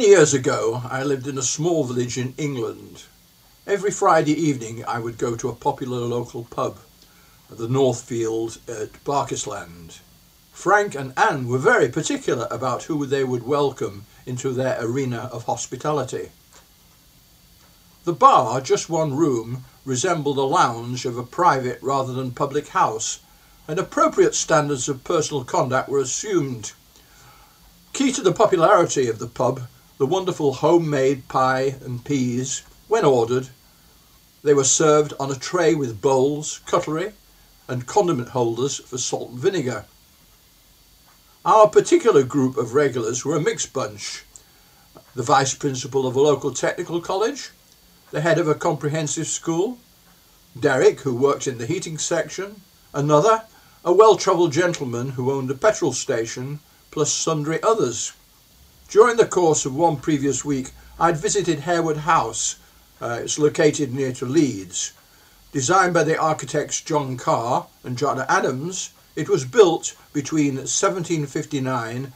years ago, I lived in a small village in England. Every Friday evening I would go to a popular local pub at the Northfield at Barkisland. Frank and Anne were very particular about who they would welcome into their arena of hospitality. The bar, just one room, resembled a lounge of a private rather than public house, and appropriate standards of personal conduct were assumed. Key to the popularity of the pub, the wonderful homemade pie and peas. When ordered, they were served on a tray with bowls, cutlery and condiment holders for salt and vinegar. Our particular group of regulars were a mixed bunch: the vice principal of a local technical college, the head of a comprehensive school, Derek, who worked in the heating section, another, a well-travelled gentleman who owned a petrol station, plus sundry others. During the course of one previous week, I'd visited Harewood House. It's located near to Leeds. Designed by the architects John Carr and John Adams, it was built between 1759 and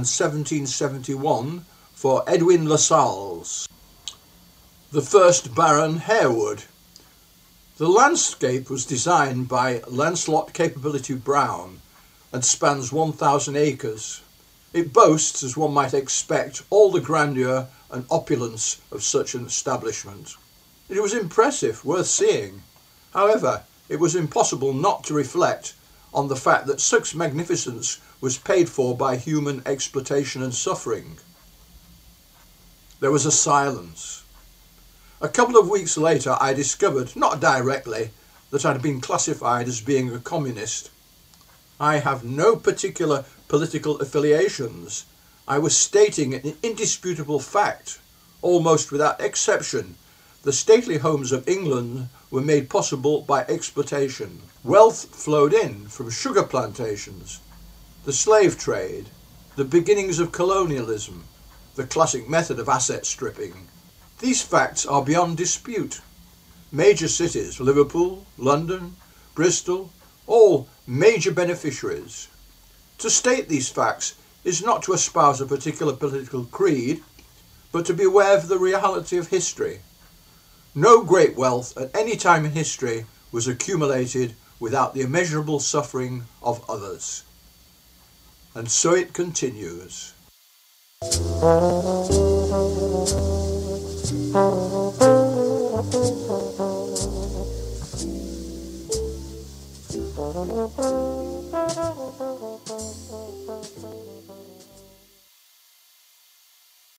1771 for Edwin Lascelles, the first Baron Harewood. The landscape was designed by Lancelot Capability Brown and spans 1,000 acres. It boasts, as one might expect, all the grandeur and opulence of such an establishment. It was impressive, worth seeing. However, it was impossible not to reflect on the fact that such magnificence was paid for by human exploitation and suffering. There was a silence. A couple of weeks later I discovered, not directly, that I'd been classified as being a communist. I have no particular political affiliations. I was stating an indisputable fact. Almost without exception, the stately homes of England were made possible by exploitation. Wealth flowed in from sugar plantations, the slave trade, the beginnings of colonialism, the classic method of asset stripping. These facts are beyond dispute. Major cities, Liverpool, London, Bristol, all major beneficiaries. To state these facts is not to espouse a particular political creed, but to be aware of the reality of history. No great wealth at any time in history was accumulated without the immeasurable suffering of others. And so it continues.